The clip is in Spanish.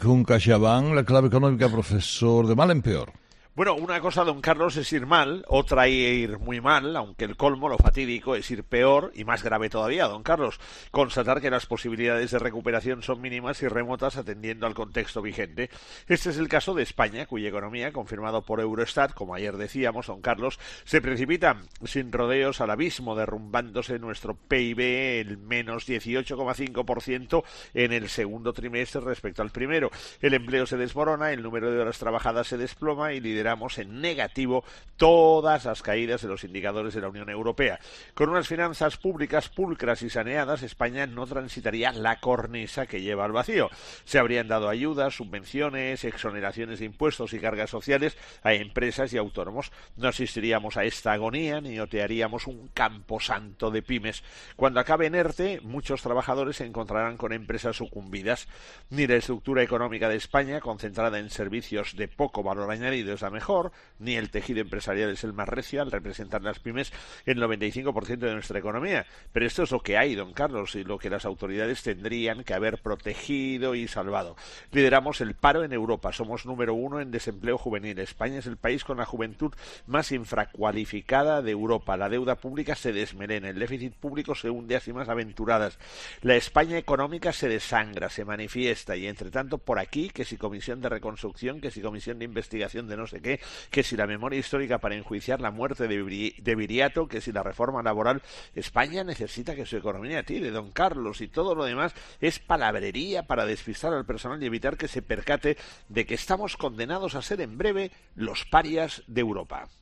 Con CaixaBank, la clave económica, profesor, de mal en peor. Bueno, una cosa, don Carlos, es ir mal, otra ir muy mal, aunque el colmo, lo fatídico, es ir peor y más grave todavía, don Carlos. Constatar que las posibilidades de recuperación son mínimas y remotas atendiendo al contexto vigente. Este es el caso de España, cuya economía, confirmado por Eurostat, como ayer decíamos, don Carlos, se precipita sin rodeos al abismo, derrumbándose nuestro PIB el menos 18,5% en el segundo trimestre respecto al primero. El empleo se desmorona, el número de horas trabajadas se desploma y lideramos en negativo todas las caídas de los indicadores de la Unión Europea. Con unas finanzas públicas pulcras y saneadas, España no transitaría la cornisa que lleva al vacío. Se habrían dado ayudas, subvenciones, exoneraciones de impuestos y cargas sociales a empresas y autónomos. No asistiríamos a esta agonía ni otearíamos un camposanto de pymes. Cuando acabe en ERTE, muchos trabajadores se encontrarán con empresas sucumbidas. Ni la estructura económica de España, concentrada en servicios de poco valor añadido, es la mejor, ni el tejido empresarial es el más recio al representar las pymes el 95% de nuestra economía. Pero esto es lo que hay, don Carlos, y lo que las autoridades tendrían que haber protegido y salvado. Lideramos el paro en Europa, somos número 1 en desempleo juvenil. España es el país con la juventud más infracualificada de Europa. La deuda pública se desmelena, el déficit público se hunde a cimas aventuradas. La España económica se desangra, se manifiesta, y entre tanto por aquí, que si comisión de reconstrucción, que si comisión de investigación de no sé qué, que si la memoria histórica para enjuiciar la muerte de Viriato, que si la reforma laboral. España necesita que su economía tire, don Carlos, y todo lo demás es palabrería para despistar al personal y evitar que se percate de que estamos condenados a ser en breve los parias de Europa.